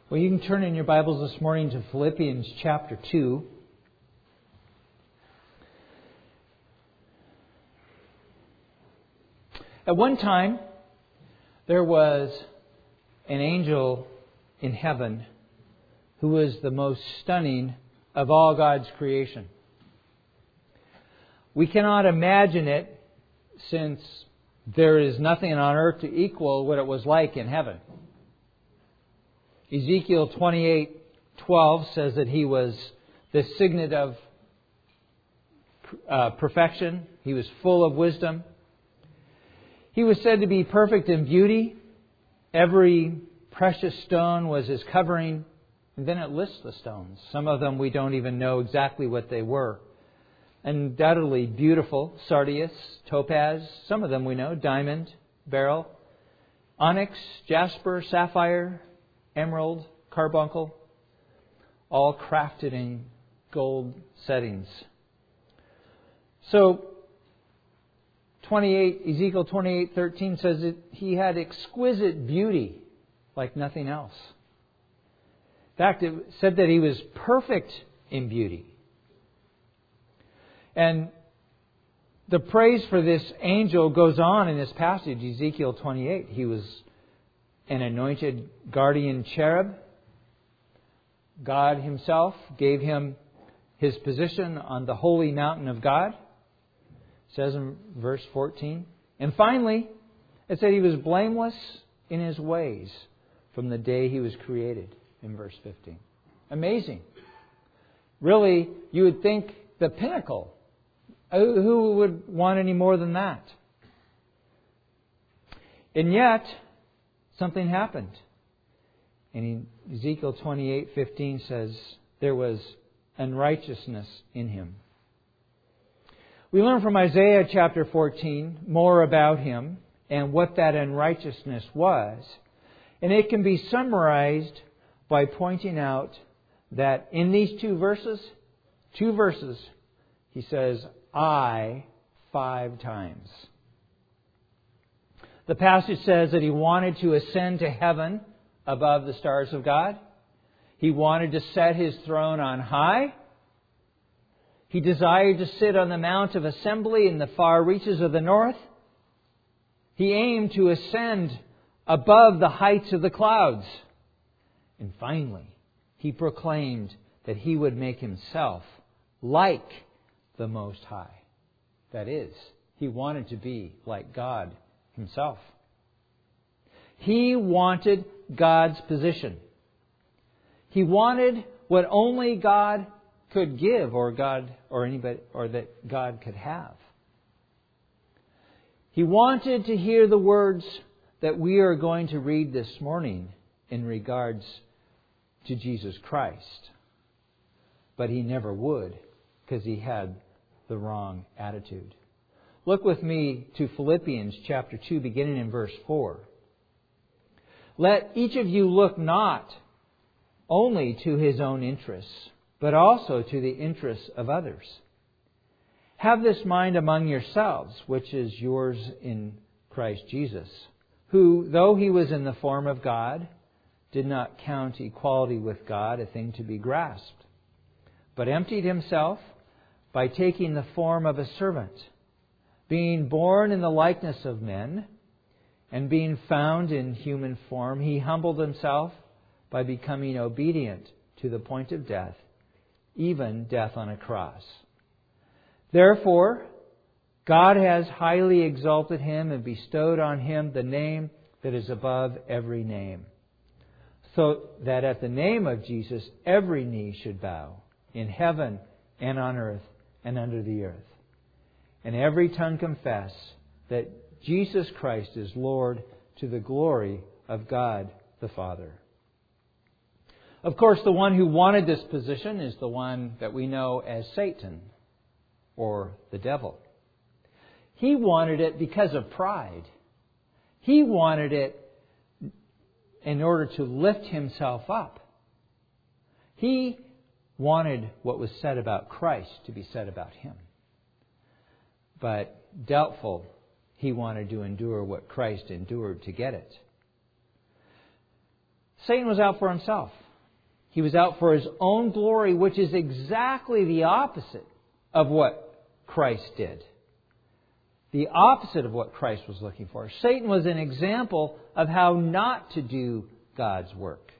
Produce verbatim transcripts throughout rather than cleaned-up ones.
Well, you can turn in your Bibles this morning to Philippians chapter two. At one time, there was an angel in heaven who was the most stunning of all God's creation. We cannot imagine it since there is nothing on earth to equal what it was like in heaven. Ezekiel twenty-eight twelve says that he was the signet of uh, perfection. He was full of wisdom. He was said to be perfect in beauty. Every precious stone was his covering. And then it lists the stones. Some of them we don't even know exactly what they were. Undoubtedly beautiful. Sardius, topaz. Some of them we know. Diamond, beryl, onyx, jasper, sapphire, emerald, carbuncle, all crafted in gold settings. So, twenty-eight Ezekiel twenty-eight thirteen says that he had exquisite beauty like nothing else. In fact, it said that he was perfect in beauty. And the praise for this angel goes on in this passage, Ezekiel twenty-eight. He was an anointed guardian cherub. God Himself gave him his position on the holy mountain of God. It says in verse fourteen. And finally, it said he was blameless in his ways from the day he was created, in verse fifteen. Amazing. Really, you would think the pinnacle. Who would want any more than that? And yet, something happened. And Ezekiel twenty-eight fifteen says there was unrighteousness in him. We learn from Isaiah chapter fourteen more about him and what that unrighteousness was. And it can be summarized by pointing out that in these two verses, two verses, he says, I, five times. The passage says that he wanted to ascend to heaven above the stars of God. He wanted to set his throne on high. He desired to sit on the Mount of Assembly in the far reaches of the north. He aimed to ascend above the heights of the clouds. And finally, he proclaimed that he would make himself like the Most High. That is, he wanted to be like God Himself. He wanted God's position. He wanted what only God could give, or God, or anybody, or that God could have. He wanted to hear the words that we are going to read this morning in regards to Jesus Christ. But he never would, because he had the wrong attitude. Look with me to Philippians chapter two, beginning in verse four. Let each of you look not only to his own interests, but also to the interests of others. Have this mind among yourselves, which is yours in Christ Jesus, who, though he was in the form of God, did not count equality with God a thing to be grasped, but emptied himself by taking the form of a servant, being born in the likeness of men, and being found in human form, he humbled himself by becoming obedient to the point of death, even death on a cross. Therefore, God has highly exalted him and bestowed on him the name that is above every name, so that at the name of Jesus every knee should bow, in heaven and on earth and under the earth, and every tongue confess that Jesus Christ is Lord, to the glory of God the Father. Of course, the one who wanted this position is the one that we know as Satan, or the devil. He wanted it because of pride. He wanted it in order to lift himself up. He wanted what was said about Christ to be said about him. But doubtful he wanted to endure what Christ endured to get it. Satan was out for himself. He was out for his own glory, which is exactly the opposite of what Christ did. The opposite of what Christ was looking for. Satan was an example of how not to do God's work.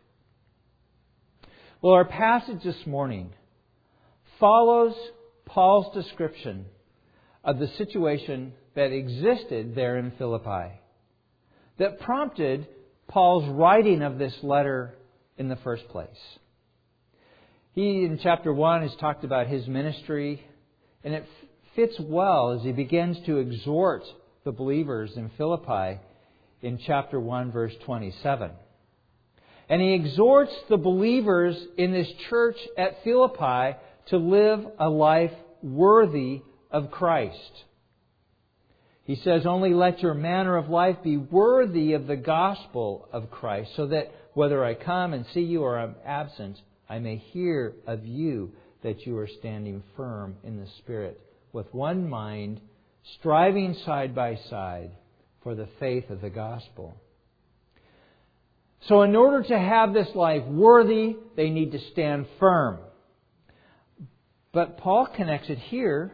Well, our passage this morning follows Paul's description of the situation that existed there in Philippi, that prompted Paul's writing of this letter in the first place. He, in chapter one, has talked about his ministry, and it fits well as he begins to exhort the believers in Philippi in chapter one, verse twenty-seven. And he exhorts the believers in this church at Philippi to live a life worthy of Christ. He says, "Only let your manner of life be worthy of the gospel of Christ, so that whether I come and see you or I'm absent, I may hear of you that you are standing firm in the Spirit, with one mind, striving side by side for the faith of the gospel." So in order to have this life worthy, they need to stand firm. But Paul connects it here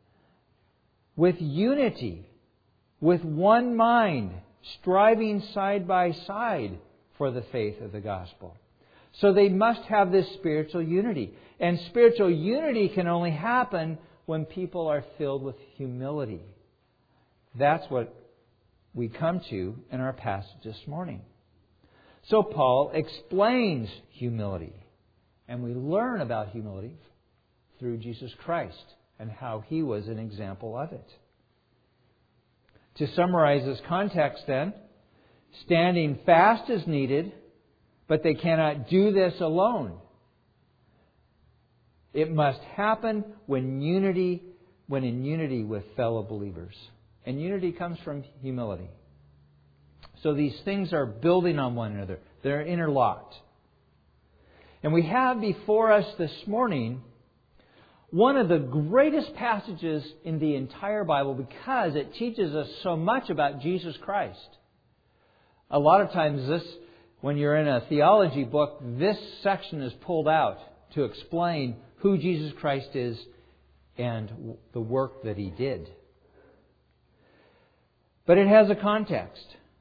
with unity, with one mind, striving side by side for the faith of the gospel. So they must have this spiritual unity. And spiritual unity can only happen when people are filled with humility. That's what we come to in our passage this morning. So Paul explains humility. And we learn about humility through Jesus Christ and how He was an example of it. To summarize this context then, standing fast is needed, but they cannot do this alone. It must happen when unity, when in unity with fellow believers. And unity comes from humility. So these things are building on one another. They're interlocked. And we have before us this morning one of the greatest passages in the entire Bible because it teaches us so much about Jesus Christ. A lot of times this, when you're in a theology book, this section is pulled out to explain who Jesus Christ is and the work that He did. But it has a context.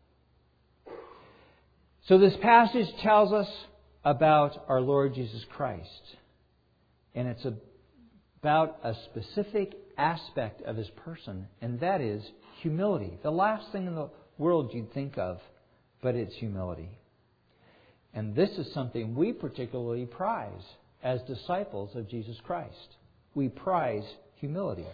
So this passage tells us about our Lord Jesus Christ. And it's about a specific aspect of His person, and that is humility. The last thing in the world you'd think of, but it's humility. And this is something we particularly prize as disciples of Jesus Christ. We prize humility.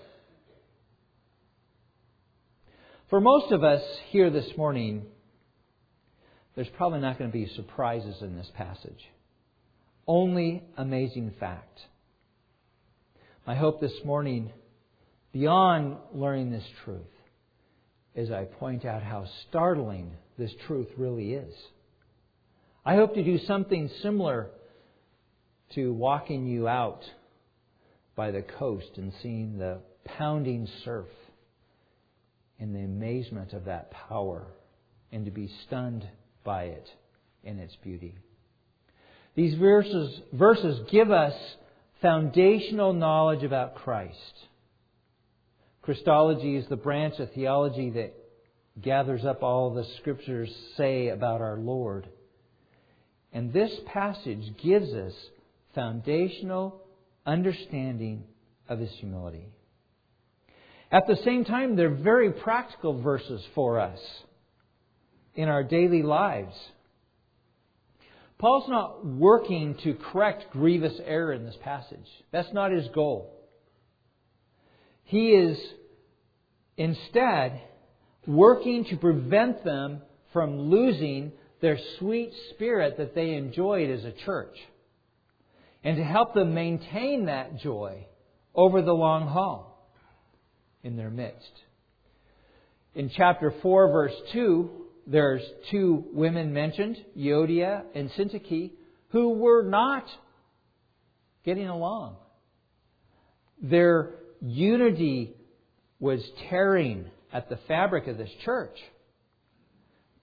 For most of us here this morning, there's probably not going to be surprises in this passage. Only amazing fact. My hope this morning, beyond learning this truth, is I point out how startling this truth really is. I hope to do something similar to walking you out by the coast and seeing the pounding surf and the amazement of that power, and to be stunned by it in its beauty. These verses, verses give us foundational knowledge about Christ. Christology is the branch of theology that gathers up all the Scriptures say about our Lord. And this passage gives us foundational understanding of His humility. At the same time, they're very practical verses for us in our daily lives. Paul's not working to correct grievous error in this passage. That's not his goal. He is instead working to prevent them from losing their sweet spirit that they enjoyed as a church, and to help them maintain that joy over the long haul in their midst. In chapter four, verse two, there's two women mentioned, Euodia and Syntyche, who were not getting along. Their unity was tearing at the fabric of this church.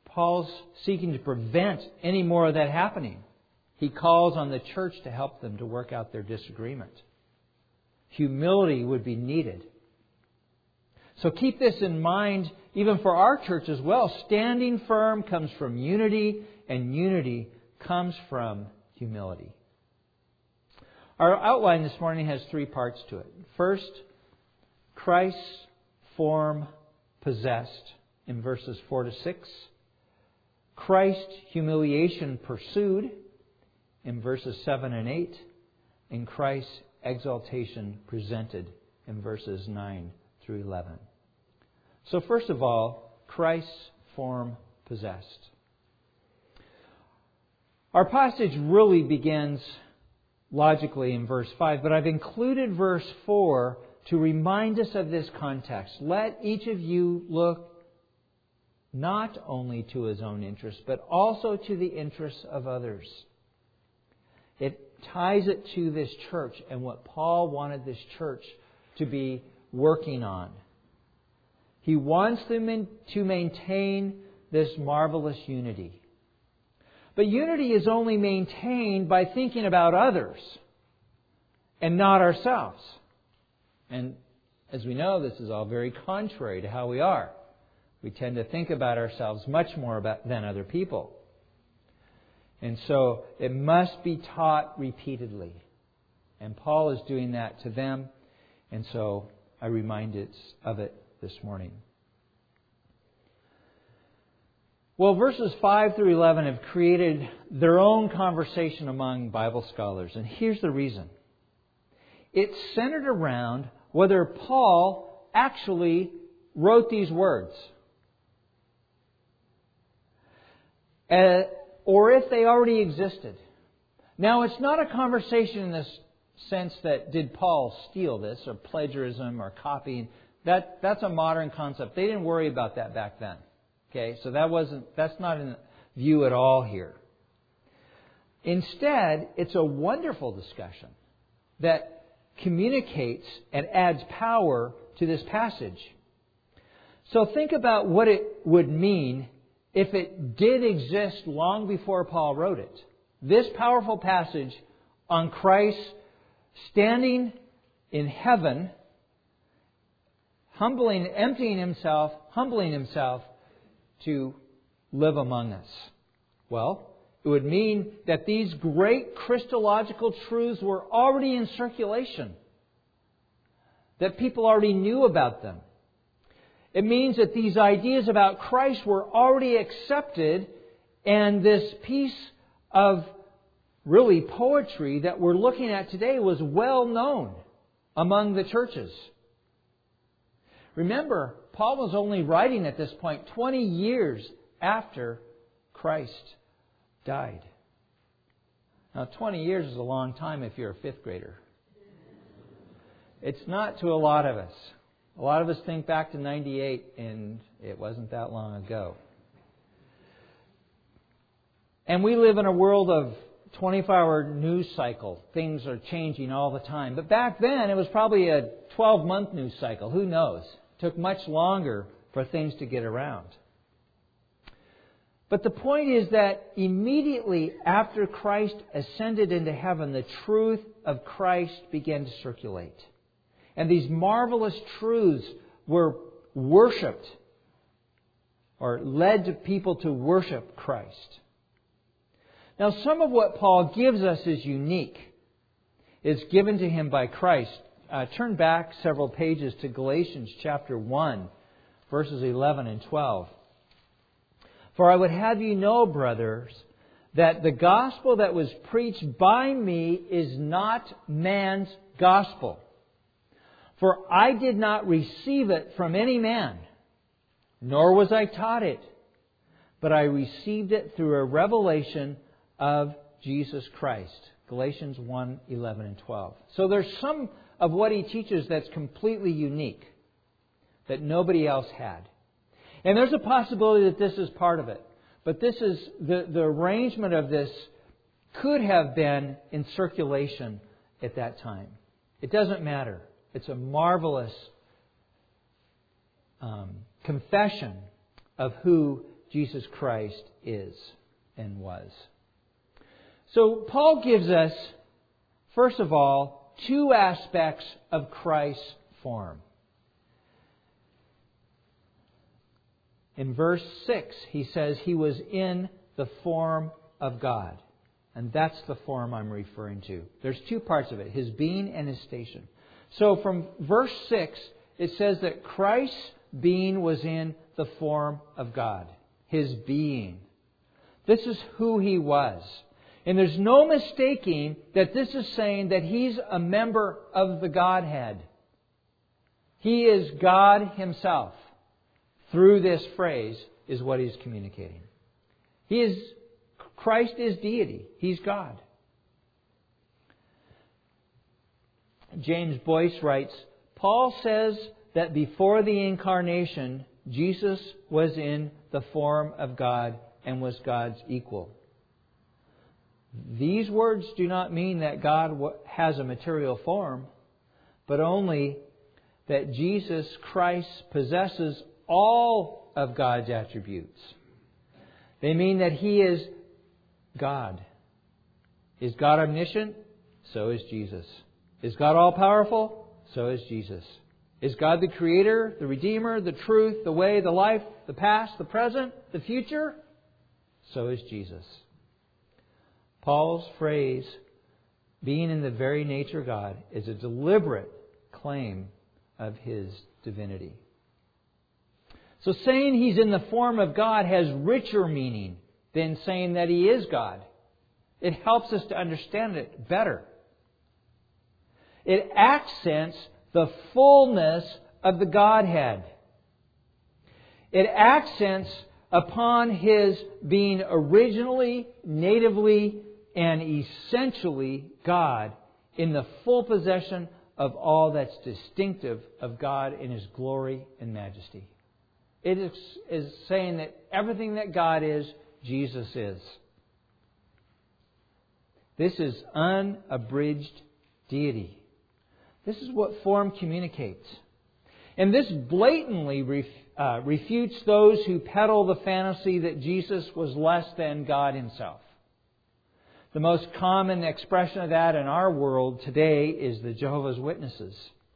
Paul's seeking to prevent any more of that happening. He calls on the church to help them to work out their disagreement. Humility would be needed. So keep this in mind even for our church as well. Standing firm comes from unity, and unity comes from humility. Our outline this morning has three parts to it. First, Christ's form possessed in verses four to six. Christ's humiliation pursued in verses seven and eight. And Christ's exaltation presented in verses nine through eleven. So first of all, Christ's form possessed. Our passage really begins logically in verse five, but I've included verse four to remind us of this context. Let each of you look not only to his own interests, but also to the interests of others. It ties it to this church and what Paul wanted this church to be working on. He wants them to maintain this marvelous unity. But unity is only maintained by thinking about others and not ourselves. And as we know, this is all very contrary to how we are. We tend to think about ourselves much more about, than other people. And so it must be taught repeatedly. And Paul is doing that to them. And so I remind it of it this morning. Well, verses five through eleven have created their own conversation among Bible scholars. And here's the reason. It's centered around whether Paul actually wrote these words. Uh, or if they already existed. Now, it's not a conversation in this sense that did Paul steal this, or plagiarism, or copying. That, that's a modern concept. They didn't worry about that back then. Okay, so that wasn't, that's not in view at all here. Instead, it's a wonderful discussion that communicates and adds power to this passage. So think about what it would mean if it did exist long before Paul wrote it. This powerful passage on Christ standing in heaven, humbling, emptying Himself, humbling Himself to live among us. Well, it would mean that these great Christological truths were already in circulation, that people already knew about them. It means that these ideas about Christ were already accepted, and this piece of really poetry that we're looking at today was well known among the churches. Remember, Paul was only writing at this point twenty years after Christ died. Now, twenty years is a long time if you're a fifth grader. It's not to a lot of us. A lot of us think back to ninety-eight, and it wasn't that long ago. And we live in a world of twenty-four hour news cycle. Things are changing all the time. But back then, it was probably a twelve month news cycle. Who knows? It took much longer for things to get around. But the point is that immediately after Christ ascended into heaven, the truth of Christ began to circulate. And these marvelous truths were worshipped, or led to people to worship Christ. Now, some of what Paul gives us is unique. It's given to him by Christ. Uh, turn back several pages to Galatians chapter one, verses eleven and twelve. For I would have you know, brothers, that the gospel that was preached by me is not man's gospel. For I did not receive it from any man, nor was I taught it, but I received it through a revelation of Jesus Christ. Galatians one, eleven and twelve. So there's some of what he teaches that's completely unique, that nobody else had. And there's a possibility that this is part of it. But this is the, the arrangement of this could have been in circulation at that time. It doesn't matter. It's a marvelous um, confession of who Jesus Christ is and was. So Paul gives us, first of all, two aspects of Christ's form. In verse six, he says he was in the form of God. And that's the form I'm referring to. There's two parts of it, his being and his station. So from verse six, it says that Christ's being was in the form of God. His being. This is who He was. And there's no mistaking that this is saying that He's a member of the Godhead. He is God Himself. Through this phrase is what He's communicating. He is, Christ is deity. He's God. James Boyce writes, Paul says that before the incarnation, Jesus was in the form of God and was God's equal. These words do not mean that God has a material form, but only that Jesus Christ possesses all of God's attributes. They mean that He is God. Is God omniscient? So is Jesus. Is God all-powerful? So is Jesus. Is God the Creator, the Redeemer, the truth, the way, the life, the past, the present, the future? So is Jesus. Paul's phrase, being in the very nature of God, is a deliberate claim of His divinity. So saying He's in the form of God has richer meaning than saying that He is God. It helps us to understand it better. It accents the fullness of the Godhead. It accents upon His being originally, natively, and essentially God in the full possession of all that's distinctive of God in His glory and majesty. It is, is saying that everything that God is, Jesus is. This is unabridged deity. This is what form communicates. And this blatantly ref, uh, refutes those who peddle the fantasy that Jesus was less than God Himself. The most common expression of that in our world today is the Jehovah's Witnesses.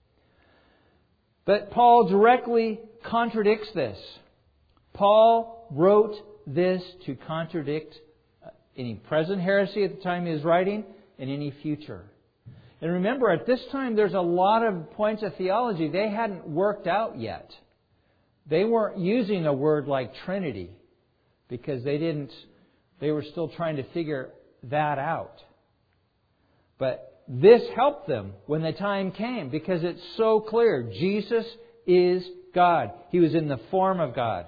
But Paul directly contradicts this. Paul wrote this to contradict any present heresy at the time he was writing and any future. And remember, at this time, there's a lot of points of theology they hadn't worked out yet. They weren't using a word like Trinity because they didn't. They were still trying to figure that out. But this helped them when the time came because it's so clear. Jesus is God. He was in the form of God.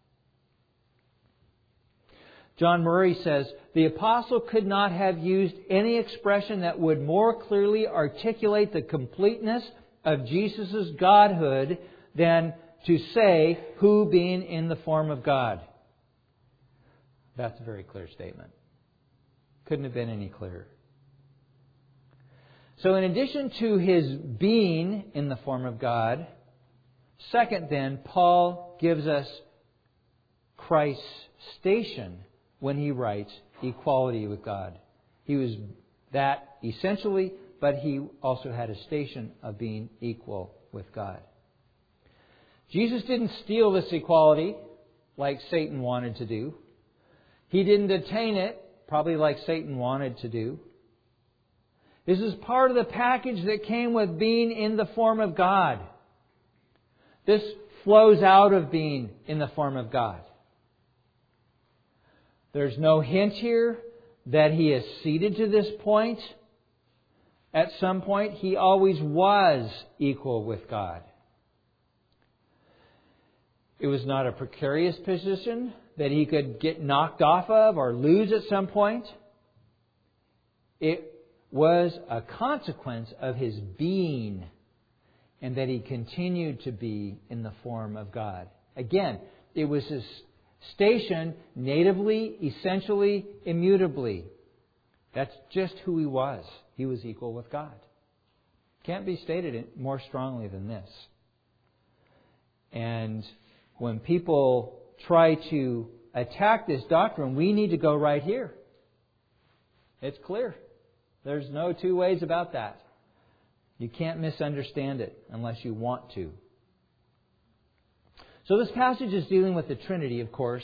John Murray says, the apostle could not have used any expression that would more clearly articulate the completeness of Jesus' Godhood than to say, who being in the form of God. That's a very clear statement. Couldn't have been any clearer. So in addition to His being in the form of God, second then, Paul gives us Christ's station when he writes equality with God. He was that essentially, but He also had a station of being equal with God. Jesus didn't steal this equality like Satan wanted to do. He didn't attain it, probably like Satan wanted to do. This is part of the package that came with being in the form of God. This flows out of being in the form of God. There's no hint here that He is seated to this point. At some point, He always was equal with God. It was not a precarious position that He could get knocked off of or lose at some point. It was a consequence of His being and that He continued to be in the form of God. Again, it was His station natively, essentially, immutably. That's just who He was. He was equal with God. Can't be stated more strongly than this. And when people try to attack this doctrine, we need to go right here. It's clear. There's no two ways about that. You can't misunderstand it unless you want to. So this passage is dealing with the Trinity, of course.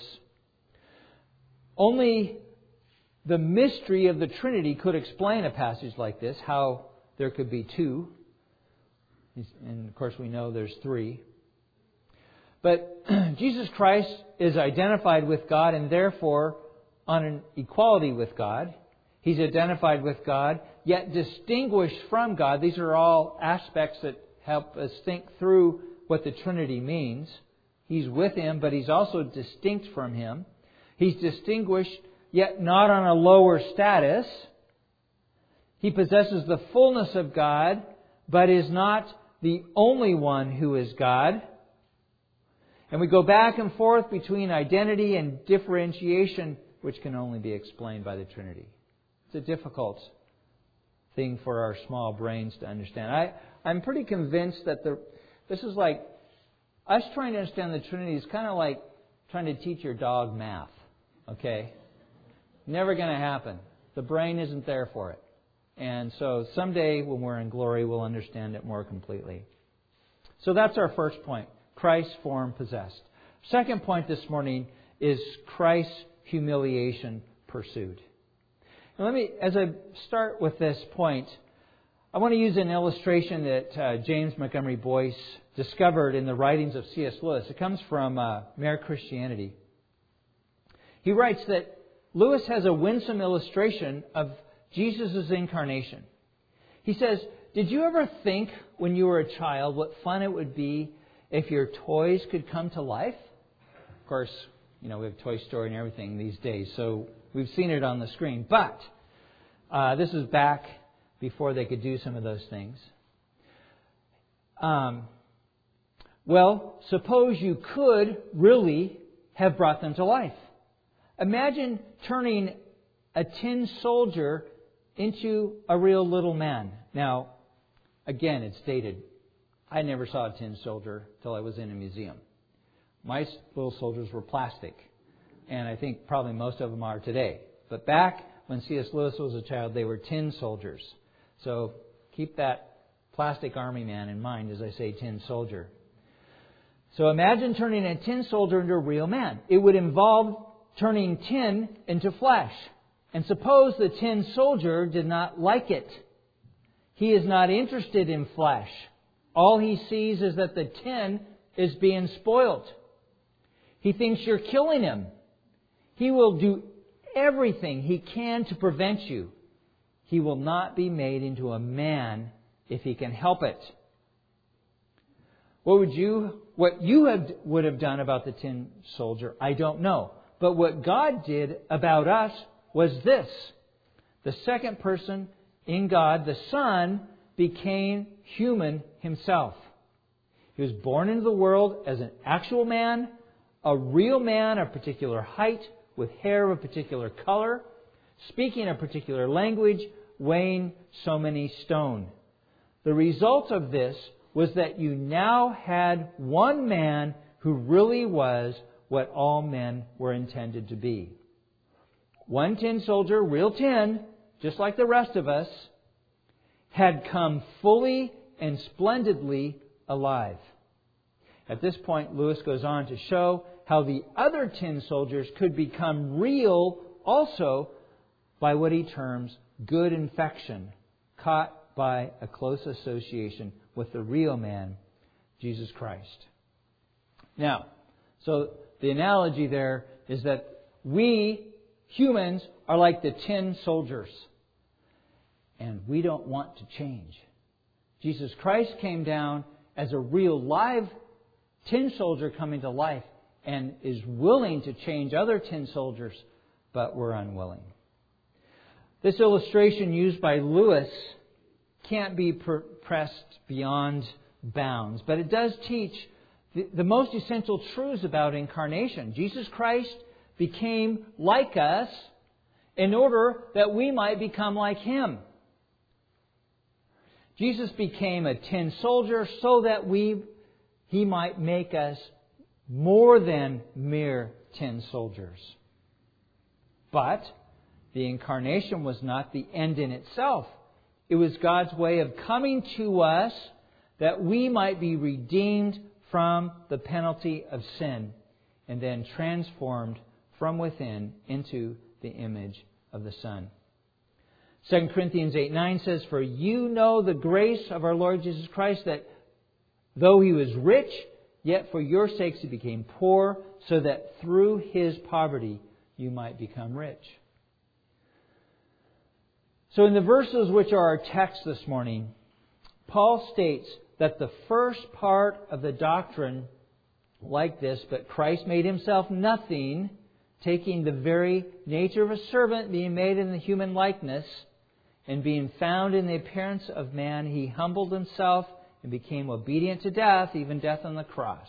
Only the mystery of the Trinity could explain a passage like this, how there could be two. And of course we know there's three. But Jesus Christ is identified with God and therefore on an equality with God. He's identified with God, yet distinguished from God. These are all aspects that help us think through what the Trinity means. He's with Him, but He's also distinct from Him. He's distinguished, yet not on a lower status. He possesses the fullness of God, but is not the only one who is God. And we go back and forth between identity and differentiation, which can only be explained by the Trinity. It's a difficult thing for our small brains to understand. I, I'm pretty convinced that the, this is like, us trying to understand the Trinity is kind of like trying to teach your dog math. Okay? Never going to happen. The brain isn't there for it. And so someday when we're in glory, we'll understand it more completely. So that's our first point. Christ's form possessed. Second point this morning is Christ's humiliation pursued. Now let me, as I start with this point, I want to use an illustration that uh, James Montgomery Boyce discovered in the writings of C S Lewis. It comes from uh, Mere Christianity. He writes that Lewis has a winsome illustration of Jesus' incarnation. He says, did you ever think when you were a child what fun it would be if your toys could come to life? Of course, you know, we have Toy Story and everything these days, so we've seen it on the screen. But uh, this is back before they could do some of those things. Um, well, suppose you could really have brought them to life. Imagine turning a tin soldier into a real little man. Now, again, it's dated. I never saw a tin soldier till I was in a museum. My little soldiers were plastic. And I think probably most of them are today. But back when C S Lewis was a child, they were tin soldiers. So keep that plastic army man in mind as I say tin soldier. So imagine turning a tin soldier into a real man. It would involve turning tin into flesh. And suppose the tin soldier did not like it. He is not interested in flesh. All he sees is that the tin is being spoiled. He thinks you're killing him. He will do everything he can to prevent you. He will not be made into a man if he can help it. What would you, what you have, would have done about the tin soldier, I don't know. But what God did about us was this. The second person in God, the Son, became human himself. He was born into the world as an actual man, a real man of particular height, with hair of a particular color, speaking a particular language, weighing so many stone. The result of this was that you now had one man who really was what all men were intended to be. One tin soldier, real tin, just like the rest of us, had come fully and splendidly alive. At this point, Lewis goes on to show how the other tin soldiers could become real also by what he terms good infection, caught by a close association with the real man, Jesus Christ. Now, so the analogy there is that we, humans, are like the tin soldiers. And we don't want to change. Jesus Christ came down as a real live tin soldier coming to life and is willing to change other tin soldiers, but we're unwilling. This illustration used by Lewis can't be pressed beyond bounds, but it does teach the, the most essential truths about incarnation. Jesus Christ became like us in order that we might become like Him. Jesus became a tin soldier so that we, He might make us more than mere ten soldiers. But the incarnation was not the end in itself. It was God's way of coming to us that we might be redeemed from the penalty of sin and then transformed from within into the image of the Son. Second Corinthians eight nine says, "For you know the grace of our Lord Jesus Christ, that though He was rich, yet for your sakes He became poor, so that through His poverty you might become rich." So in the verses which are our text this morning, Paul states that the first part of the doctrine like this, "But Christ made Himself nothing, taking the very nature of a servant, being made in the human likeness, and being found in the appearance of man, He humbled Himself and became obedient to death, even death on the cross."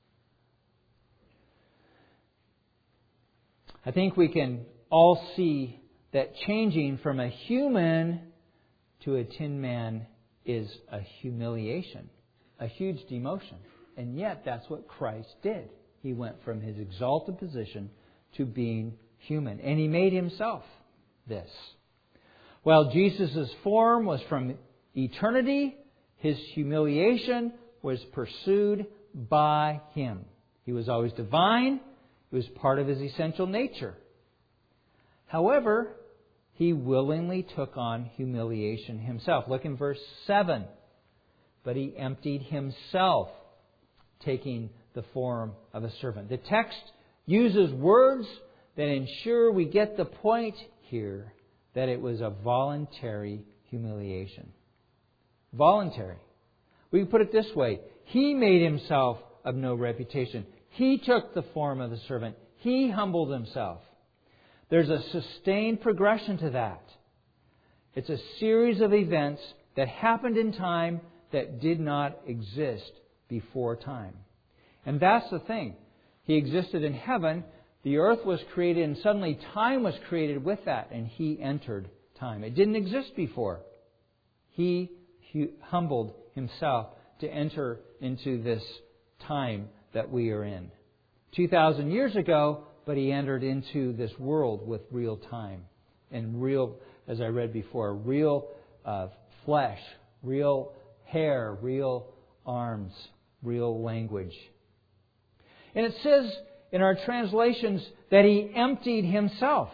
I think we can all see that changing from a human to a tin man is a humiliation, a huge demotion. And yet that's what Christ did. He went from His exalted position to being human. And He made Himself this. While Jesus' form was from eternity, His humiliation was pursued by Him. He was always divine. It was part of His essential nature. However, He willingly took on humiliation Himself. Look in verse seven. "But He emptied Himself, taking the form of a servant." The text uses words that ensure we get the point here, that it was a voluntary humiliation. Voluntary. We can put it this way. He made Himself of no reputation. He took the form of the servant. He humbled Himself. There's a sustained progression to that. It's a series of events that happened in time that did not exist before time. And that's the thing. He existed in heaven. The earth was created, and suddenly time was created with that, and He entered time. It didn't exist before. He humbled Himself to enter into this time that we are in. two thousand years ago, but He entered into this world with real time and real, as I read before, real uh, flesh, real hair, real arms, real language. And it says in our translations that He emptied Himself.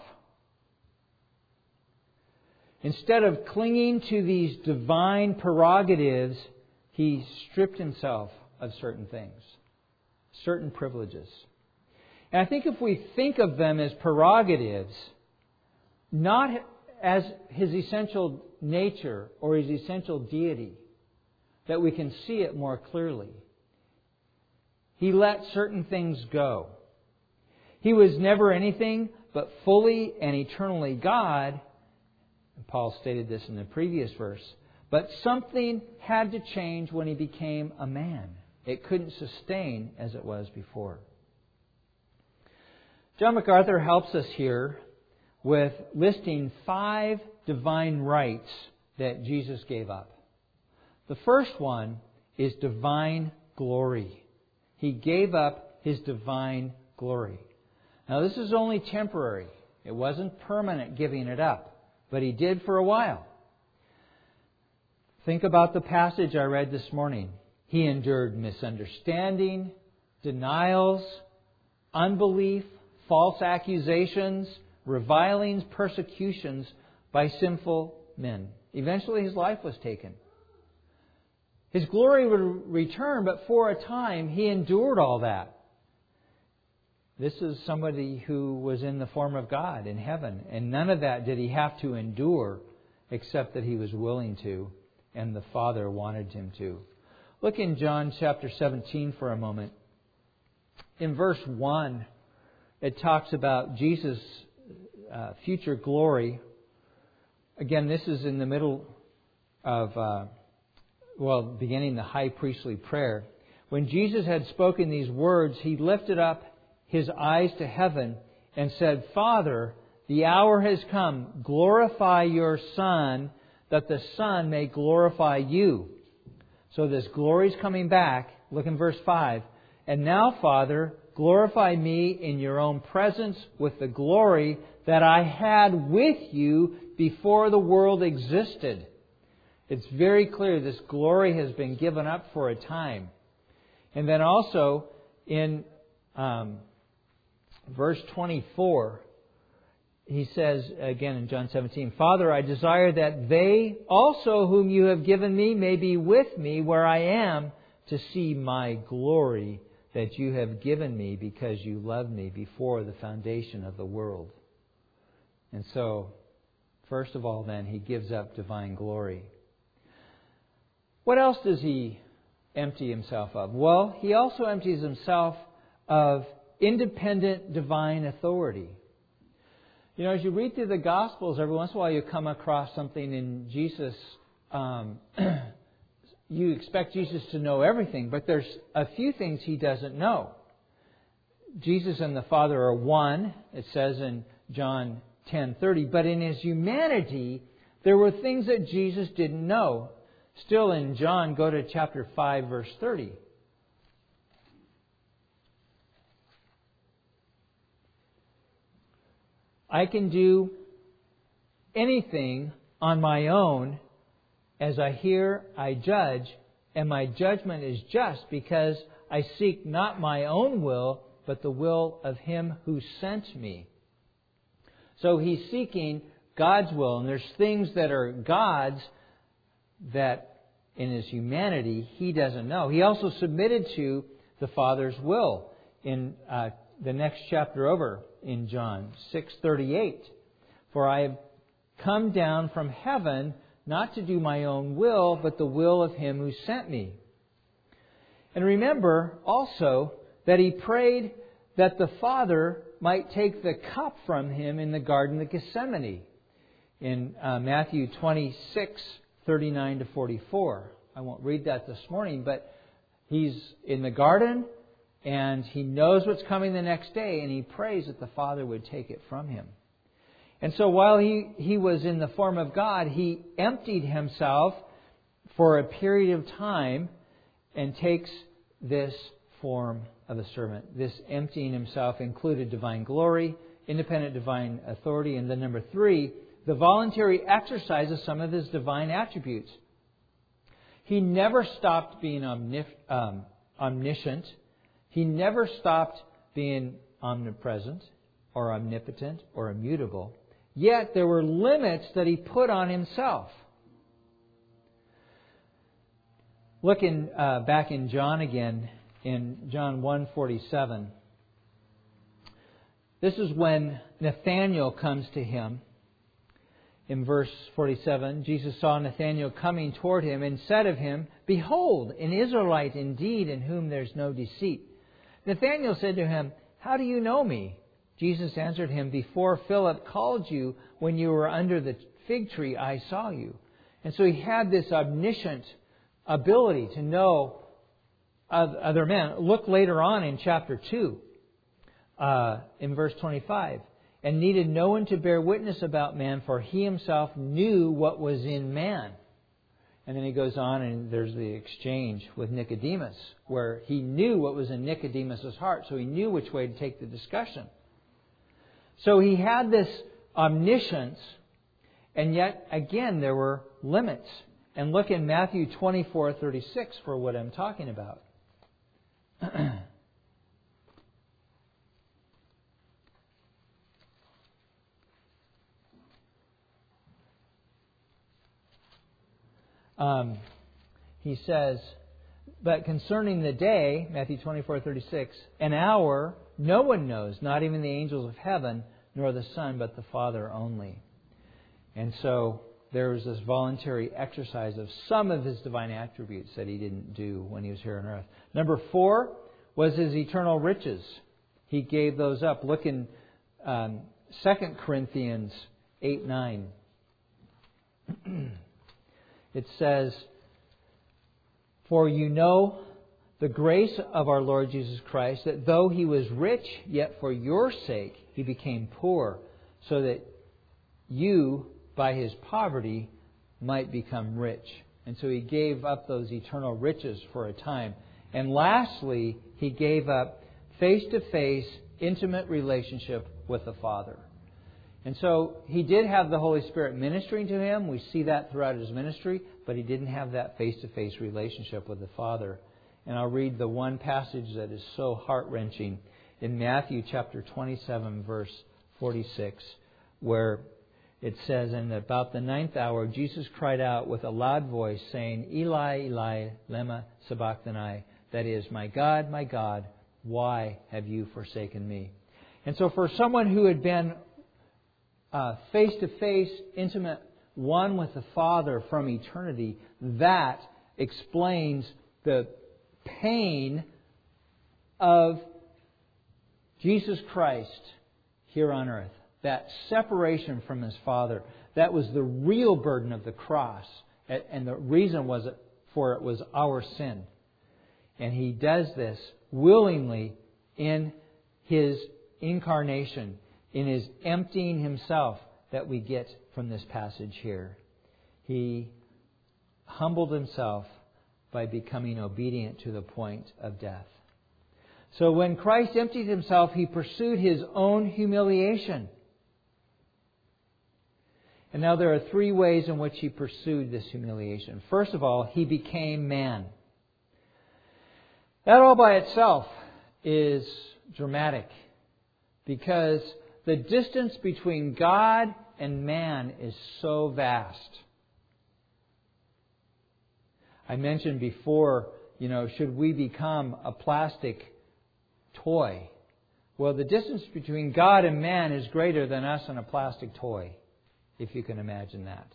Instead of clinging to these divine prerogatives, He stripped Himself of certain things, certain privileges. And I think if we think of them as prerogatives, not as His essential nature or His essential deity, that we can see it more clearly. He let certain things go. He was never anything but fully and eternally God. And Paul stated this in the previous verse. But something had to change when He became a man. It couldn't sustain as it was before. John MacArthur helps us here with listing five divine rights that Jesus gave up. The first one is divine glory. He gave up His divine glory. Now this is only temporary. It wasn't permanent giving it up, but He did for a while. Think about the passage I read this morning. He endured misunderstanding, denials, unbelief, false accusations, revilings, persecutions by sinful men. Eventually His life was taken. His glory would return, but for a time He endured all that. This is somebody who was in the form of God in heaven, and none of that did He have to endure except that He was willing to, and the Father wanted Him to. Look in John chapter seventeen for a moment. In verse one, it talks about Jesus' uh, future glory. Again, this is in the middle of, uh, well, beginning the high priestly prayer. When Jesus had spoken these words, He lifted up His eyes to heaven and said, "Father, the hour has come. Glorify Your Son, that the Son may glorify You." So this glory is coming back. Look in verse five. "And now, Father, glorify me in your own presence with the glory that I had with you before the world existed. It's very clear this glory has been given up for a time. And then also in um, verse twenty-four, he says again in John seventeen, Father, I desire that they also whom you have given me may be with me where I am, to see my glory that you have given me because you loved me before the foundation of the world. And so, first of all then, He gives up divine glory. What else does He empty Himself of? Well, He also empties Himself of independent divine authority. You know, as you read through the Gospels, every once in a while you come across something in Jesus. Um, you expect Jesus to know everything, but there's a few things He doesn't know. Jesus and the Father are one, it says in John ten thirty. But in His humanity, there were things that Jesus didn't know. Still in John, go to chapter five, verse thirty. I can do anything on my own. As I hear, I judge, and my judgment is just because I seek not my own will, but the will of Him who sent me. So He's seeking God's will, and there's things that are God's that in His humanity He doesn't know. He also submitted to the Father's will in uh, the next chapter over in John six thirty-eight. For I have come down from heaven not to do my own will, but the will of Him who sent me. And remember also that He prayed that the Father might take the cup from Him in the Garden of Gethsemane in uh, Matthew twenty-six thirty-nine to forty-four. I won't read that this morning, but He's in the garden and He knows what's coming the next day, and He prays that the Father would take it from Him. And so while he, he was in the form of God, He emptied Himself for a period of time and takes this form of a servant. This emptying Himself included divine glory, independent divine authority, and then number three, the voluntary exercise of some of His divine attributes. He never stopped being omnif- um, omniscient. He never stopped being omnipresent or omnipotent or immutable. Yet there were limits that He put on Himself. Looking uh, back in John again, in John one forty-seven. This is when Nathanael comes to Him. In verse forty-seven, Jesus saw Nathanael coming toward Him and said of him, Behold, an Israelite indeed, in whom there is no deceit. Nathanael said to Him, How do you know me? Jesus answered him, Before Philip called you, when you were under the fig tree, I saw you. And so he had this omniscient ability to know other men. Look later on in chapter two, uh, in verse twenty-five. And needed no one to bear witness about man, for He Himself knew what was in man. And then he goes on and there's the exchange with Nicodemus, where he knew what was in Nicodemus' heart, so he knew which way to take the discussion. So He had this omniscience, and yet, again, there were limits. And look in Matthew twenty-four thirty-six for what I'm talking about. um, he says, But concerning the day, Matthew twenty-four thirty-six, an hour no one knows, not even the angels of heaven, nor the Son, but the Father only. And so there was this voluntary exercise of some of His divine attributes that He didn't do when He was here on earth. Number four was His eternal riches. He gave those up. Look in um, Second Corinthians eight nine. It says, For you know the grace of our Lord Jesus Christ, that though He was rich, yet for your sake He became poor, so that you, by His poverty, might become rich. And so He gave up those eternal riches for a time. And lastly, He gave up face-to-face, intimate relationship with the Father. And so He did have the Holy Spirit ministering to Him. We see that throughout His ministry. But He didn't have that face-to-face relationship with the Father. And I'll read the one passage that is so heart-wrenching in Matthew chapter twenty-seven, verse forty-six, where it says, "And about the ninth hour, Jesus cried out with a loud voice, saying, Eli, Eli, lema sabachthani, that is, My God, my God, why have you forsaken me?" And so for someone who had been uh, face-to-face, intimate, one with the Father from eternity, that explains the pain of Jesus Christ here on earth. That separation from His Father, that was the real burden of the cross. And the reason was for it was our sin. And He does this willingly in His incarnation, in His emptying Himself that we get from this passage here. He humbled Himself by becoming obedient to the point of death. So when Christ emptied Himself, He pursued His own humiliation. And now there are three ways in which He pursued this humiliation. First of all, He became man. That all by itself is dramatic, because the distance between God and man is so vast. I mentioned before, you know, should we become a plastic toy? Well, the distance between God and man is greater than us and a plastic toy, if you can imagine that.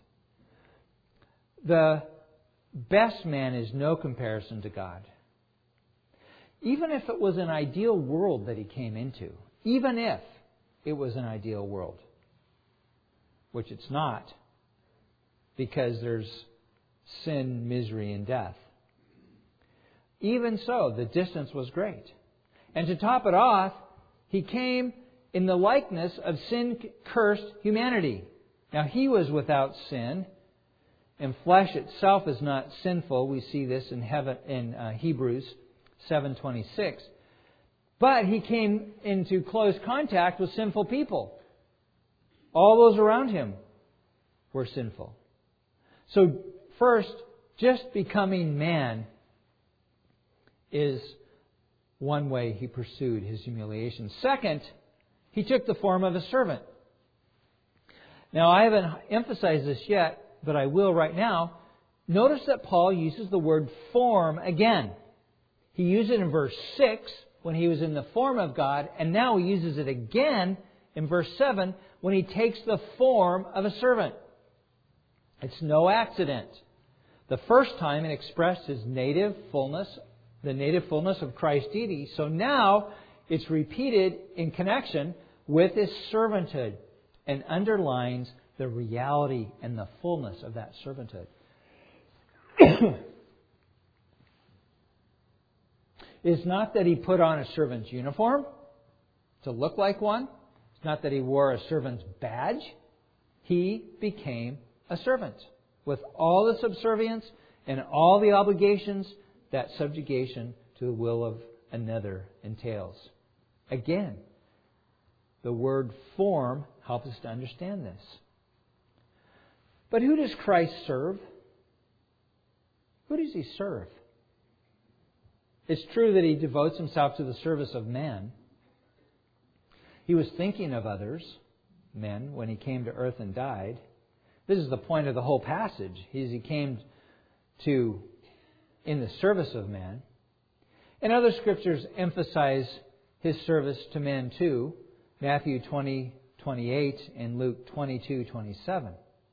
The best man is no comparison to God. Even if it was an ideal world that He came into, even if it was an ideal world, which it's not, because there's sin, misery, and death. Even so, the distance was great. And to top it off, He came in the likeness of sin-cursed humanity. Now, He was without sin, and flesh itself is not sinful. We see this in, heaven, in uh, Hebrews seven twenty-six. But He came into close contact with sinful people. All those around Him were sinful. So, first, just becoming man is one way He pursued His humiliation. Second, He took the form of a servant. Now, I haven't emphasized this yet, but I will right now. Notice that Paul uses the word form again. He used it in verse six when He was in the form of God, and now He uses it again in verse seven when He takes the form of a servant. It's no accident. The first time it expressed His native fullness, the native fullness of Christ's deity. So now it's repeated in connection with His servanthood and underlines the reality and the fullness of that servanthood. It's not that He put on a servant's uniform to look like one. It's not that He wore a servant's badge. He became a servant with all the subservience and all the obligations that subjugation to the will of another entails. Again, the word form helps us to understand this. But who does Christ serve? Who does He serve? It's true that He devotes Himself to the service of men. He was thinking of others, men, when He came to earth and died. This is the point of the whole passage. He came to in the service of men. And other scriptures emphasize His service to men too. Matthew twenty twenty-eight and Luke twenty-two twenty-seven.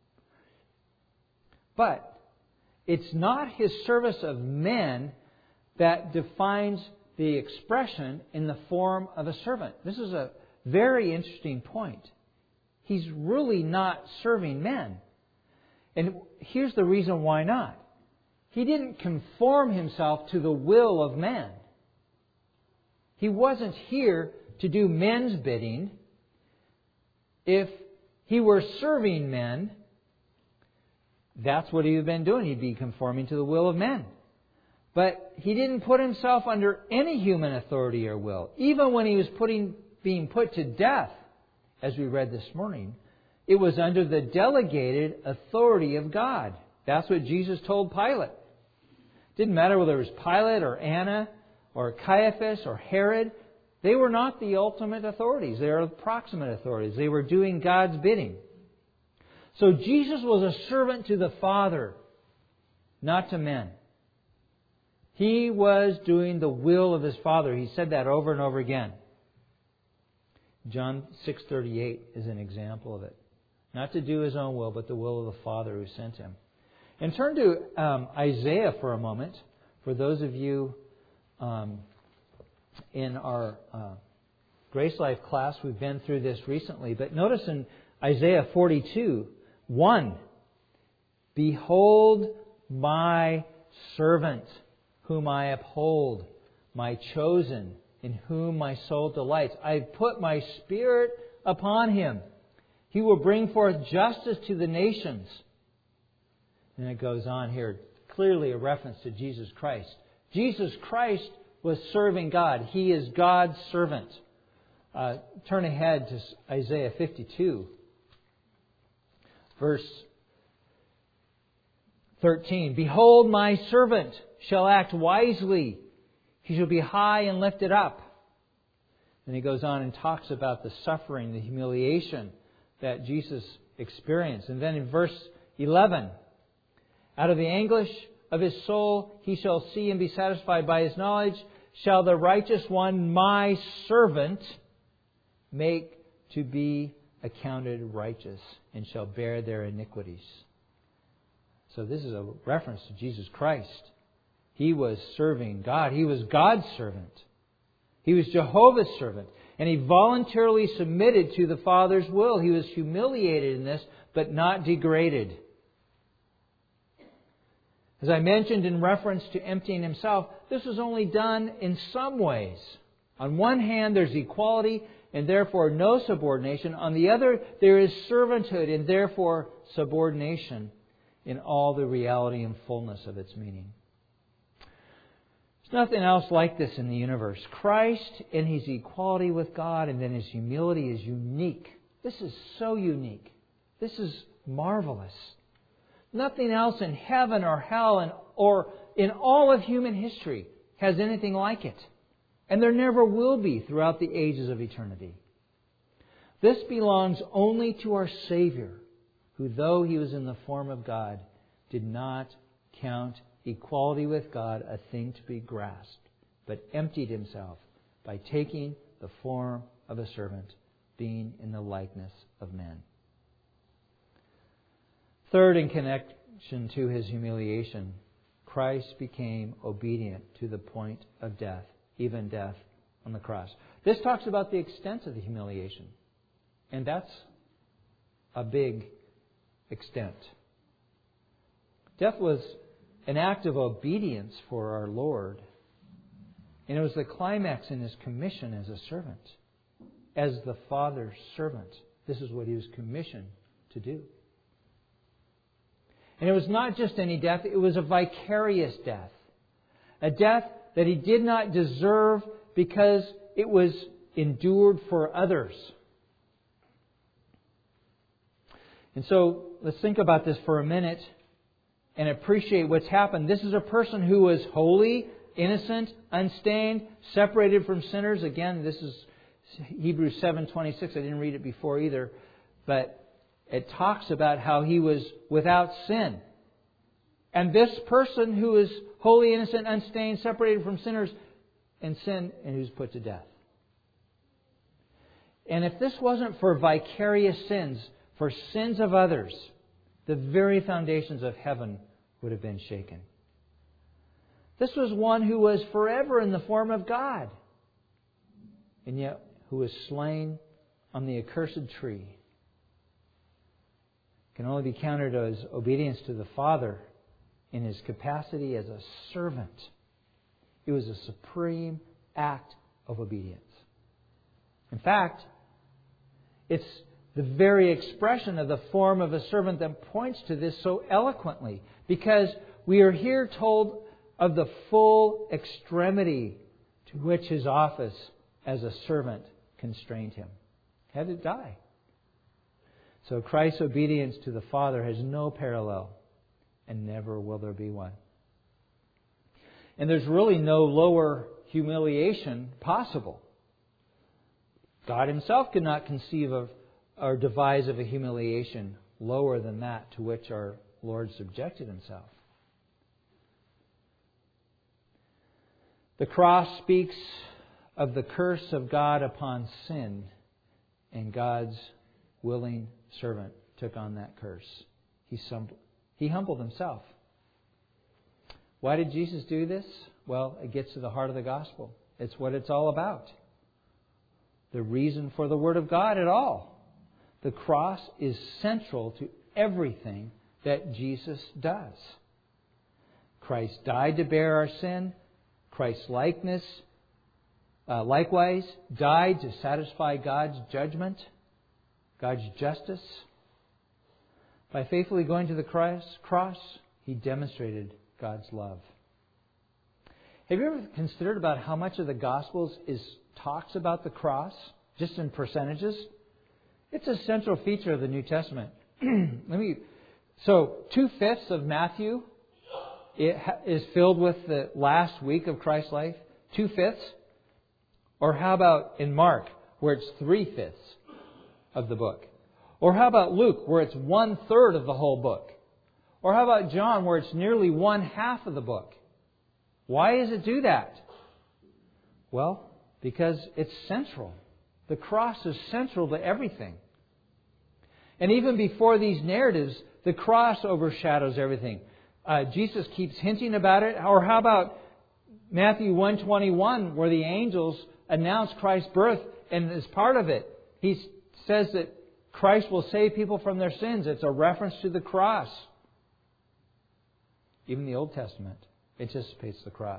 But it's not His service of men that defines the expression in the form of a servant. This is a very interesting point. He's really not serving men. And here's the reason why not. He didn't conform Himself to the will of man. He wasn't here to do men's bidding. If He were serving men, that's what He would have been doing. He'd be conforming to the will of men. But He didn't put Himself under any human authority or will. Even when He was putting, being put to death, as we read this morning, it was under the delegated authority of God. That's what Jesus told Pilate. It didn't matter whether it was Pilate or Anna or Caiaphas or Herod. They were not the ultimate authorities. They were the proximate authorities. They were doing God's bidding. So Jesus was a servant to the Father, not to men. He was doing the will of His Father. He said that over and over again. John six thirty-eight is an example of it. Not to do His own will, but the will of the Father who sent Him. And turn to um, Isaiah for a moment. For those of you um, in our uh, Grace Life class, we've been through this recently. But notice in Isaiah forty-two, one, "Behold my servant, whom I uphold, my chosen, in whom my soul delights. I have put my Spirit upon him. He will bring forth justice to the nations." And it goes on here, clearly a reference to Jesus Christ. Jesus Christ was serving God. He is God's servant. Uh, turn ahead to Isaiah fifty-two, verse thirteen. "Behold, my servant shall act wisely. He shall be high and lifted up." And he goes on and talks about the suffering, the humiliation that Jesus experienced. And then in verse eleven, "Out of the anguish of his soul he shall see and be satisfied. By his knowledge shall the righteous one, my servant, make to be accounted righteous, and shall bear their iniquities." So this is a reference to Jesus Christ. He was serving God. He was God's servant. He was Jehovah's servant. And He voluntarily submitted to the Father's will. He was humiliated in this, but not degraded. As I mentioned in reference to emptying Himself, this was only done in some ways. On one hand, there's equality and therefore no subordination. On the other, there is servanthood and therefore subordination in all the reality and fullness of its meaning. There's nothing else like this in the universe. Christ in His equality with God and then His humility is unique. This is so unique. This is marvelous. Nothing else in heaven or hell and, or in all of human history has anything like it. And there never will be throughout the ages of eternity. This belongs only to our Savior, who, though He was in the form of God, did not count equality with God a thing to be grasped, but emptied Himself by taking the form of a servant, being in the likeness of men. Third, in connection to His humiliation, Christ became obedient to the point of death, even death on the cross. This talks about the extent of the humiliation. And that's a big extent. Death was an act of obedience for our Lord. And it was the climax in His commission as a servant. As the Father's servant. This is what He was commissioned to do. And it was not just any death, it was a vicarious death. A death that He did not deserve because it was endured for others. And so, let's think about this for a minute and appreciate what's happened. This is a person who was holy, innocent, unstained, separated from sinners. Again, this is Hebrews seven twenty-six. I didn't read it before either. But it talks about how He was without sin. And this person who is holy, innocent, unstained, separated from sinners and sin, and who's put to death. And if this wasn't for vicarious sins, for sins of others, the very foundations of heaven would have been shaken. This was one who was forever in the form of God, and yet who was slain on the accursed tree. Can only be counted as obedience to the Father in His capacity as a servant. It was a supreme act of obedience. In fact, it's the very expression of the form of a servant that points to this so eloquently. Because we are here told of the full extremity to which His office as a servant constrained Him. He had to die. So Christ's obedience to the Father has no parallel, and never will there be one. And there's really no lower humiliation possible. God Himself could not conceive of or devise of a humiliation lower than that to which our Lord subjected Himself. The cross speaks of the curse of God upon sin, and God's willing servant took on that curse. He humbled, he humbled Himself. Why did Jesus do this? Well, it gets to the heart of the gospel. It's what it's all about. The reason for the Word of God at all. The cross is central to everything that Jesus does. Christ died to bear our sin. Christ's likeness, uh, likewise, died to satisfy God's judgment, God's justice. By faithfully going to the cross, cross, He demonstrated God's love. Have you ever considered about how much of the Gospels is talks about the cross, just in percentages? It's a central feature of the New Testament. Let me. So, two-fifths of Matthew it is filled with the last week of Christ's life. Two-fifths. Or how about in Mark, where it's three-fifths of the book? Or how about Luke, where it's one-third of the whole book? Or how about John, where it's nearly one-half of the book? Why does it do that? Well, because it's central. The cross is central to everything. And even before these narratives, the cross overshadows everything. Uh, Jesus keeps hinting about it. Or how about Matthew one twenty-one, where the angels announce Christ's birth, and as part of it, He says that Christ will save people from their sins. It's a reference to the cross. Even the Old Testament anticipates the cross.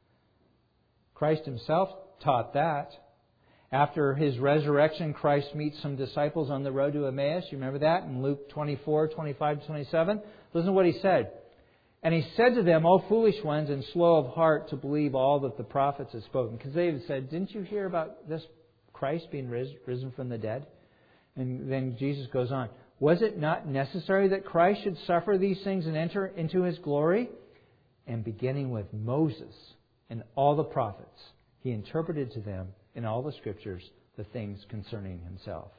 Christ Himself taught that. After His resurrection, Christ meets some disciples on the road to Emmaus. You remember that in Luke twenty-four, twenty-five to twenty-seven? Listen to what He said. And He said to them, O foolish ones and slow of heart to believe all that the prophets have spoken. Because they had said, didn't you hear about this Christ being risen from the dead? And then Jesus goes on. Was it not necessary that Christ should suffer these things and enter into His glory? And beginning with Moses and all the prophets, He interpreted to them in all the Scriptures the things concerning Himself.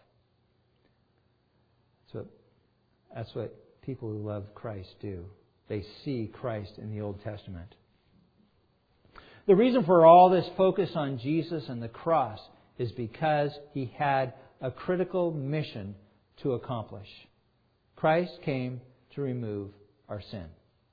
So that's what people who love Christ do. They see Christ in the Old Testament. The reason for all this focus on Jesus and the cross is because He had a critical mission to accomplish. Christ came to remove our sin.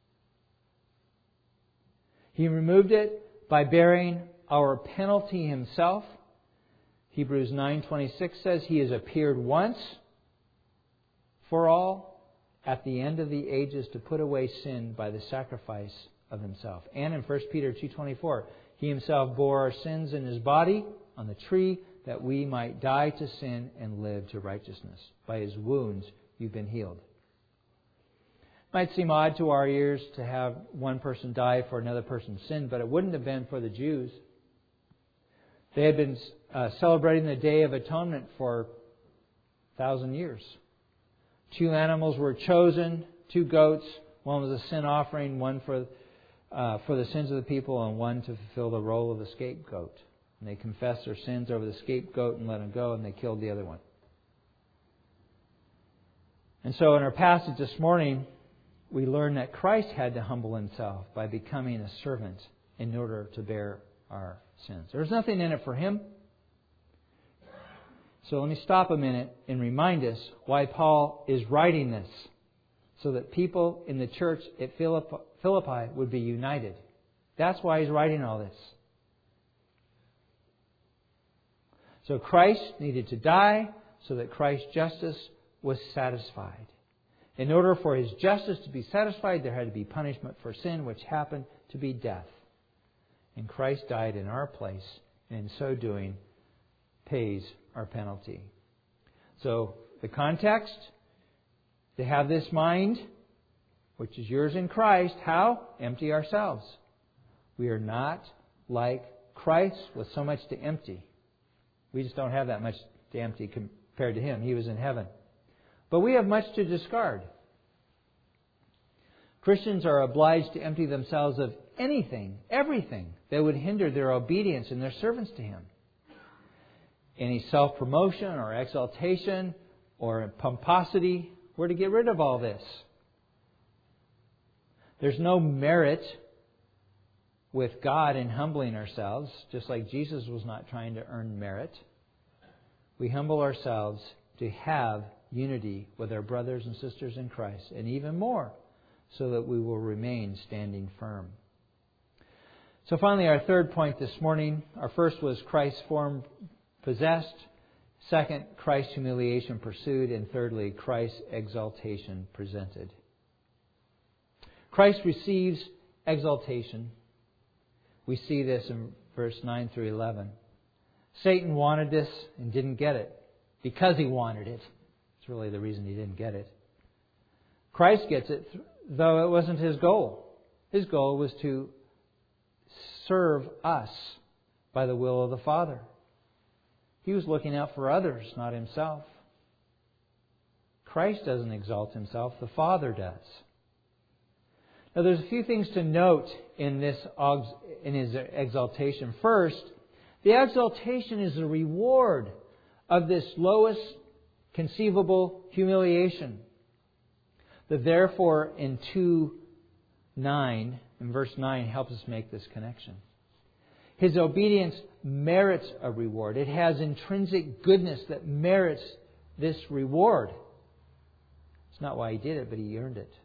He removed it by bearing our penalty Himself. Hebrews nine twenty-six says He has appeared once for all at the end of the ages to put away sin by the sacrifice of Himself. And in First Peter two twenty-four, He Himself bore our sins in His body on the tree that we might die to sin and live to righteousness. By His wounds you've been healed. It might seem odd to our ears to have one person die for another person's sin, but it wouldn't have been for the Jews. They had been uh, celebrating the Day of Atonement for a thousand years. Two animals were chosen, two goats. One was a sin offering, one for uh, for the sins of the people, and one to fulfill the role of the scapegoat. And they confessed their sins over the scapegoat and let him go, and they killed the other one. And so in our passage this morning, we learn that Christ had to humble Himself by becoming a servant in order to bear our sins. There's nothing in it for Him. So let me stop a minute and remind us why Paul is writing this, so that people in the church at Philippi would be united. That's why he's writing all this. So Christ needed to die so that Christ's justice was satisfied. In order for His justice to be satisfied, there had to be punishment for sin, which happened to be death. And Christ died in our place, and in so doing, pays our penalty. So, the context, to have this mind, which is yours in Christ, how? Empty ourselves. We are not like Christ with so much to empty. We just don't have that much to empty compared to Him. He was in heaven. But we have much to discard. Christians are obliged to empty themselves of anything, everything that would hinder their obedience and their servants to Him. Any self-promotion or exaltation or pomposity, we're to get rid of all this. There's no merit with God in humbling ourselves, just like Jesus was not trying to earn merit. We humble ourselves to have unity with our brothers and sisters in Christ, and even more, so that we will remain standing firm. So finally, our third point this morning. Our first was Christ's form possessed. Second, Christ's humiliation pursued. And thirdly, Christ's exaltation presented. Christ receives exaltation. We see this in verse nine through eleven. Satan wanted this and didn't get it because he wanted it. It's really the reason he didn't get it. Christ gets it, though it wasn't His goal. His goal was to serve us by the will of the Father. He was looking out for others, not Himself. Christ doesn't exalt Himself, the Father does. Now there's a few things to note in this in His exaltation. First, the exaltation is the reward of this lowest conceivable humiliation. The therefore in two nine, in verse nine, helps us make this connection. His obedience merits a reward. It has intrinsic goodness that merits this reward. It's not why He did it, but He earned it.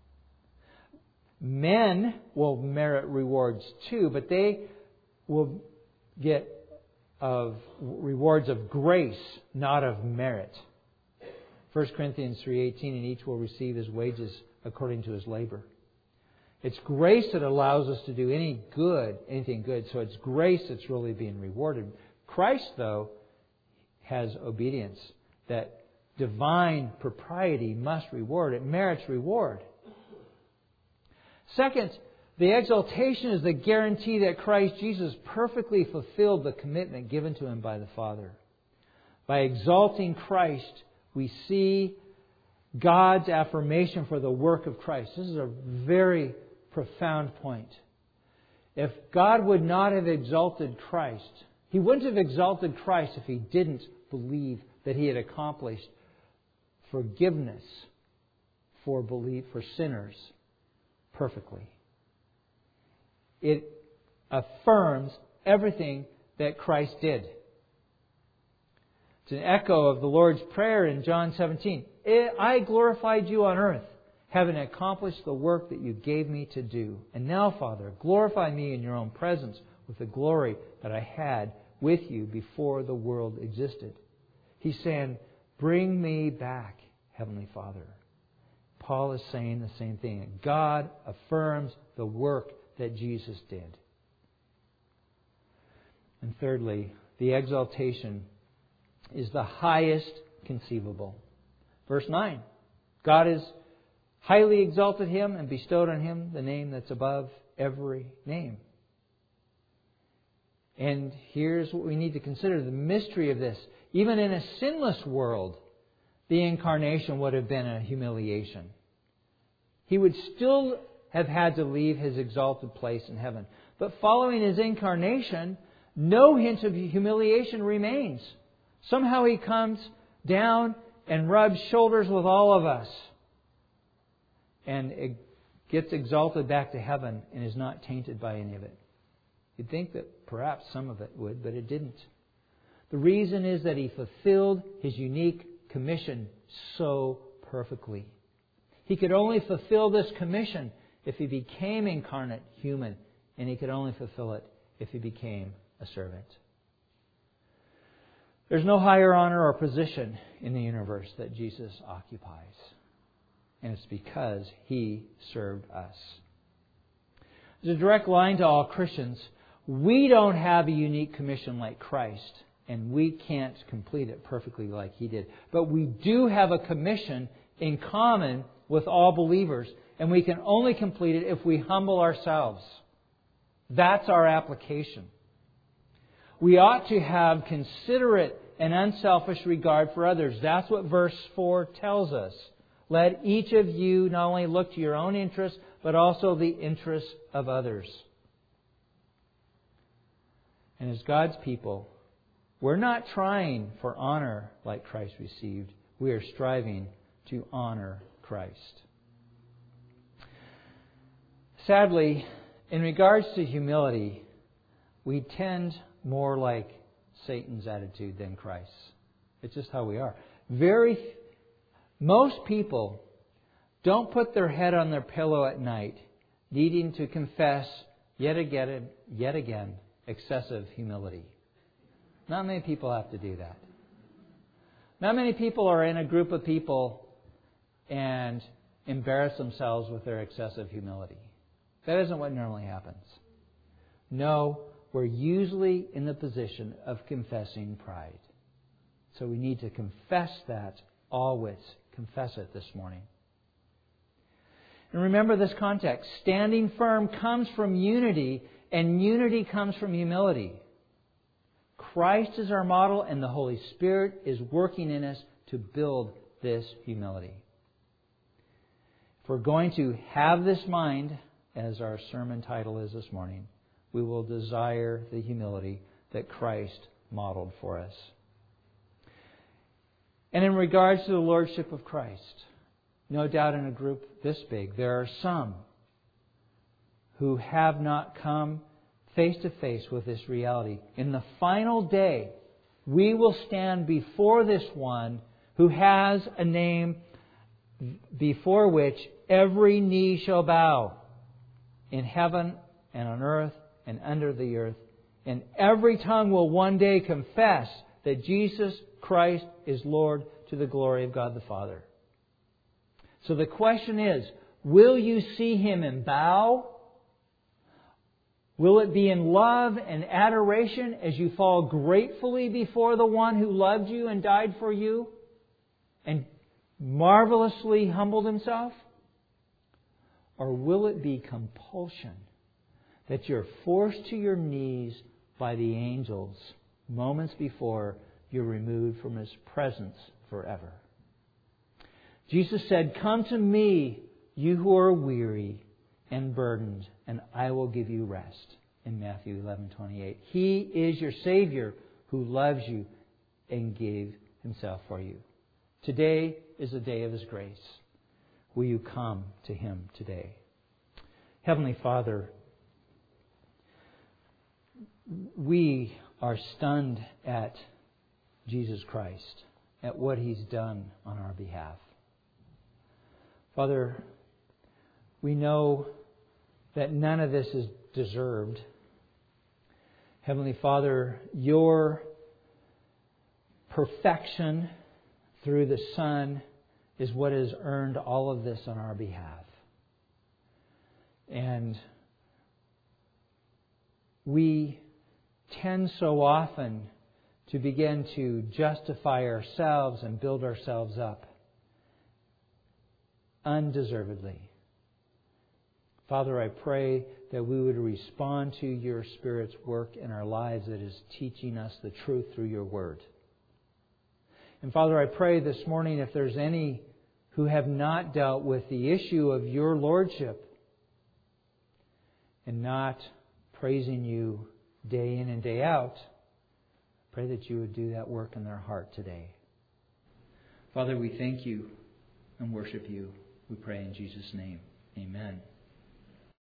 Men will merit rewards too, but they will get of rewards of grace, not of merit. First Corinthians three eighteen, and each will receive his wages according to his labor. It's grace that allows us to do any good, anything good. So it's grace that's really being rewarded. Christ, though, has obedience that divine propriety must reward. It merits reward. Second, the exaltation is the guarantee that Christ Jesus perfectly fulfilled the commitment given to Him by the Father. By exalting Christ, we see God's affirmation for the work of Christ. This is a very profound point. If God would not have exalted Christ, He wouldn't have exalted Christ if He didn't believe that He had accomplished forgiveness for belief for sinners perfectly. It affirms everything that Christ did. It's an echo of the Lord's Prayer in John seventeen. I glorified you on earth, having accomplished the work that you gave me to do. And now, Father, glorify me in your own presence with the glory that I had with you before the world existed. He's saying, bring me back, Heavenly Father. Paul is saying the same thing. God affirms the work that Jesus did. And thirdly, the exaltation is the highest conceivable. Verse nine. God has highly exalted Him and bestowed on Him the name that's above every name. And here's what we need to consider, the mystery of this. Even in a sinless world, the incarnation would have been a humiliation. He would still have had to leave His exalted place in heaven. But following His incarnation, no hint of humiliation remains. Somehow He comes down and rubs shoulders with all of us. And it gets exalted back to heaven and is not tainted by any of it. You'd think that perhaps some of it would, but it didn't. The reason is that He fulfilled His unique commission so perfectly. He could only fulfill this commission if He became incarnate human, and He could only fulfill it if He became a servant. There's no higher honor or position in the universe that Jesus occupies. And it's because He served us. There's a direct line to all Christians. We don't have a unique commission like Christ, and we can't complete it perfectly like He did. But we do have a commission in common with all believers, and we can only complete it if we humble ourselves. That's our application. We ought to have considerate and unselfish regard for others. That's what verse four tells us. Let each of you not only look to your own interests, but also the interests of others. And as God's people, we're not trying for honor like Christ received. We are striving to honor Christ. Sadly, in regards to humility, we tend more like Satan's attitude than Christ's. It's just how we are. Very, most people don't put their head on their pillow at night needing to confess yet again, yet again, excessive humility. Not many people have to do that. Not many people are in a group of people and embarrass themselves with their excessive humility. That isn't what normally happens. No, we're usually in the position of confessing pride. So we need to confess that always. Confess it this morning. And remember this context. Standing firm comes from unity, and unity comes from humility. Christ is our model, and the Holy Spirit is working in us to build this humility. If we're going to have this mind, as our sermon title is this morning, we will desire the humility that Christ modeled for us. And in regards to the Lordship of Christ, no doubt in a group this big, there are some who have not come face to face with this reality. In the final day, we will stand before this one who has a name before which every knee shall bow, in heaven and on earth and under the earth. And every tongue will one day confess that Jesus Christ is Lord, to the glory of God the Father. So the question is, will you see Him and bow? Will it be in love and adoration as you fall gratefully before the one who loved you and died for you and marvelously humbled Himself? Or will it be compulsion that you're forced to your knees by the angels moments before you're removed from His presence forever? Jesus said, "Come to me, you who are weary and burdened, and I will give you rest," in Matthew eleven twenty-eight. He is your Savior who loves you and gave Himself for you. Today is a day of His grace. Will you come to Him today? Heavenly Father, we are stunned at Jesus Christ, at what He's done on our behalf. Father, we know that none of this is deserved. Heavenly Father, Your perfection through the Son is what has earned all of this on our behalf. And we tend so often to begin to justify ourselves and build ourselves up undeservedly. Father, I pray that we would respond to Your Spirit's work in our lives that is teaching us the truth through Your Word. And Father, I pray this morning if there's any who have not dealt with the issue of Your Lordship and not praising You day in and day out, pray that You would do that work in their heart today. Father, we thank You and worship You. We pray in Jesus' name. Amen.